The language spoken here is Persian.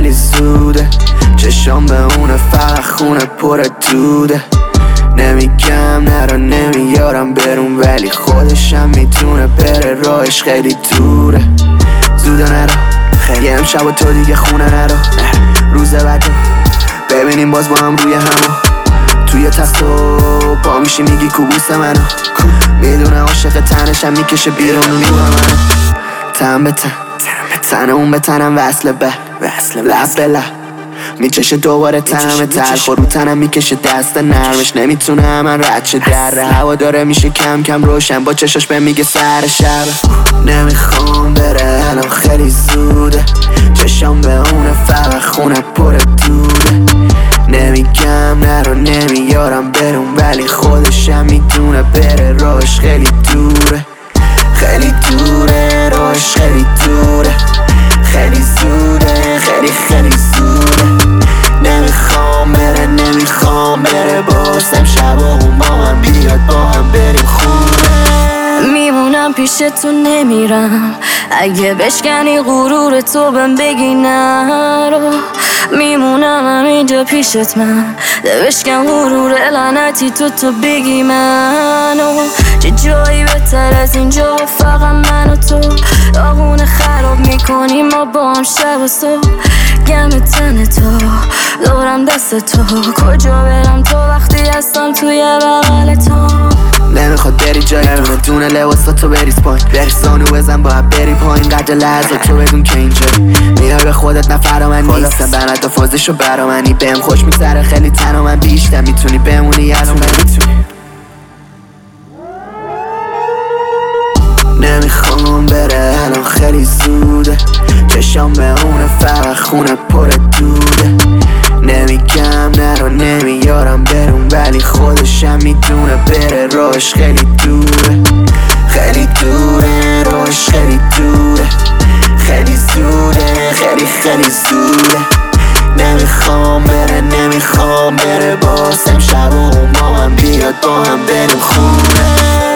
خیلی زوده، چشام به اونه فقط خونه پر دوده. نمیگم نرو نمیارم برون، ولی خودشم میتونه بره، راهش خیلی دوره. زوده نرو، خیلی امشب و تو دیگه خونه نرو. روز بعدو ببینیم باز با هم روی همو، توی تخت و پا میشی میگی کوبوس منو. میدونه عاشق تنشم میکشه بیرون میگه منو. تن به تن، تن اون به تنم وصله به لب به لب، میچشه دوباره تنم تلخ و رو تنم میکشه دست نرمش. نمیتونه من رد شه دره، هوا داره میشه کم کم روشن، با چشاش به میگه سر شب. نمیخوام بره الان خیلی زوده، چشام به اونه فقط خونه پر دوده. نمیگم نرو نمیارم برون، ولی خودشم میتونه بره، راهش خیلی دوره. خیلی دوره، راهش خیلی دوره، خیلی زوده، خیلی خیلی زوده. نمیخوام بره باز امشب و اون با من بیاد با هم بریم خونه. میمونم پیش تو نمیرم، اگه بشکنی غرور تو بهم بگی نرو. میمونم همینجا پیشت من، بشکن غرور لعنتی تو بگی منو. چه جایی بهتر از اینجا، فقط من و تو. داغونه خراب میکنیم ما با هم شب و صبح. گم تن تو دورم دست تو، کجا برم تو وقتی هستم توی بغل تو. نمیخواد بری جایی دونه لباسا تو بریز پایین، بری سانو بزن باید بری پایین. قدر لحظه تو بدون که اینجا میای به خودت نفر من نیستم، بنات فازشو برا منی. بهم خوش میگذره خیلی تنها من بیشتر، میتونی بمونی الان نمیتونی. نمیخوام بره الان خیلی زوده، چشام به اونه فقط خونه پر دوده. نمیگم نرو نمیارم برون، ولی خودشم میتونه بره، راهش خیلی دوره. خیلی دوره، راهش خیلی دوره، خیلی زوده، خیلی خیلی زوده. نمیخوام بره باز امشب و اون با من بیاد با هم بریم خونه.